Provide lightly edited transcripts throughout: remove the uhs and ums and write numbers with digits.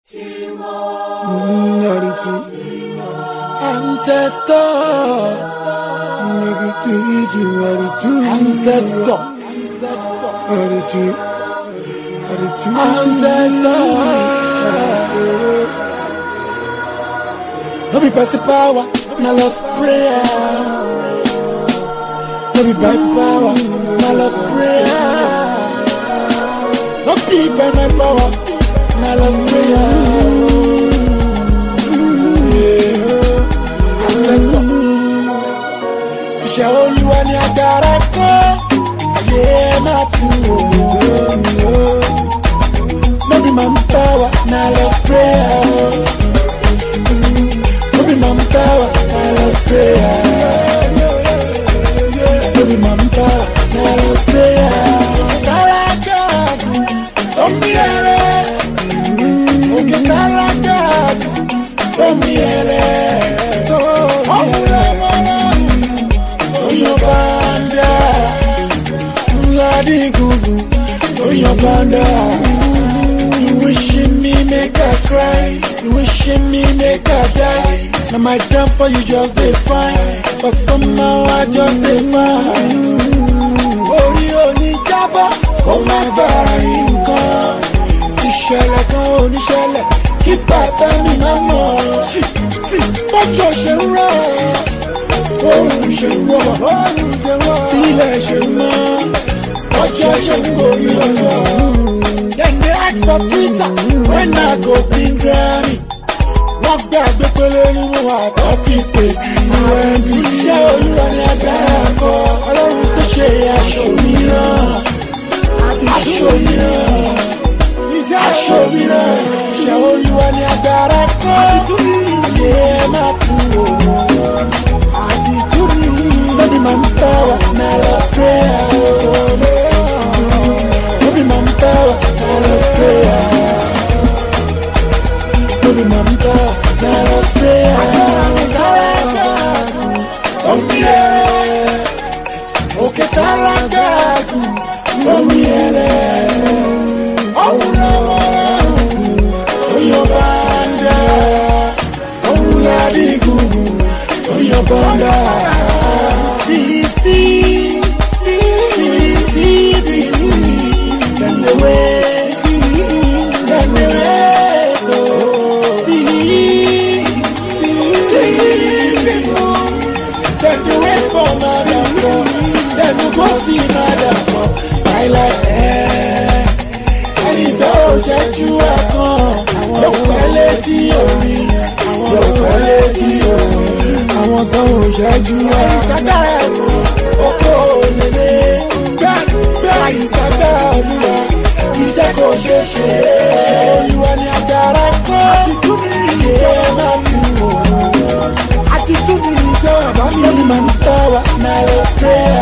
No be pass the power, na lost prayer. No be by power, na lost prayer. No be by my power, na lost prayer. Ancestor, iṣẹ́ Olúwa ni agbára kọ́, ayé má tu o. No be my power, na lost prayer. No be my power, na lost prayer. No be my power, na lost prayer. Talaka, omiere. Oke talaka, omiere. Omula mala, oyo banda. Ladi gugu, oyo banda. You wishing me make her cry. You wishing me make her die. Now my damn for you just dey fine, but somehow I just dey fine. Orí òní jábọ́, kó má bá nǹkan. Ìṣẹ̀lẹ̀ kan ò ní ṣẹlẹ̀, kí bàbá mi má mọ̀. Bọ́jọ́ ṣe ń rọ̀, oòrùn ṣe ń wọ̀, ilẹ̀ ṣe ń mọ́. Bọ́jọ́ ṣe ń gorí ọ̀yọ́. Then they ask for Twitter, when I go bring Grammy. Wọ́n gbàgbé pélé nínú àtọ́ fi pè ní ẹ̀ńdí. Iṣẹ́ Olúwa ni agbára kọ, Ọlọ́run tó ṣe aṣọ mìíràn. Aṣọ mìíràn. Aṣọ mìíràn. Iṣẹ́ Olúwa ni agbára kọ, ayé má tu òun. Àdìtú ni lóbi máa ń power, na lost prayer. Lóbi máa ń power, na lost prayer. Lóbi máa ń power. Let us pray. Okay, talagaku, omiere. Oulama, oyobanda, ouladi gugu, oyobanda. See, send the way, send the way. Then you wait for madam for, then you go see madam for. I like ẹni tó ṣẹ́jú ẹ̀kan, yóò pẹ́lẹ́ tí omi, yóò pẹ́lẹ́ tí omi. Àwọn tó ṣẹ́jú àyíṣàgbà ẹ̀kan, oko òlélé. Gbẹ́ àyíṣàgbà Olúwa, iṣẹ́ kò ṣeé ṣe. Iṣẹ́ Olúwa ni agbára kọ́, iye máa tu òun. Attitude is your no be my power, na lost prayer.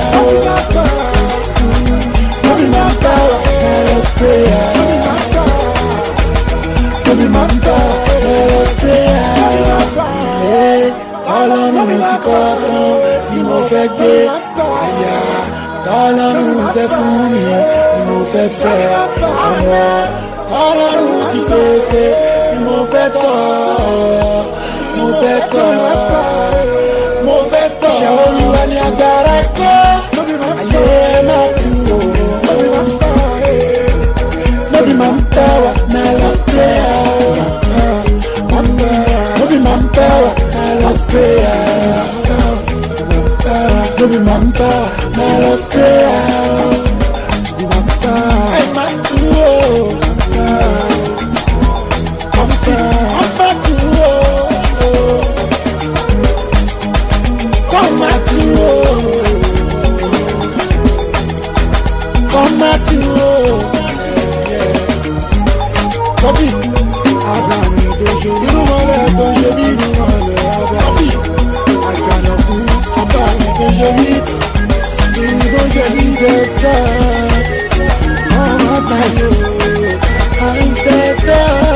No be my power, na lost prayer. No be my power, na lost prayer. Ọlọ́run ti kọ́ tán ni mo fẹ́ gbé àyà. Ọlọ́run fẹ́ fún mi ni mo fẹ́ fẹ́ ọmọ. Ọlọ́run ti pèsè ni mo fẹ́ tọ́. Mo fẹ́ tọ́. Iṣẹ́ Olúwa ni agbára kọ́, ayé má tu o. No be my power, na lost prayer. No be my power, na lost prayer. No be my power, na lost prayer. Ẹ má tu o. Coffee, Abraham, don't you do my don't you be coffee? I cannot do Abraham, don't you meet? You don't you need a star? Oh, my God, ancestor.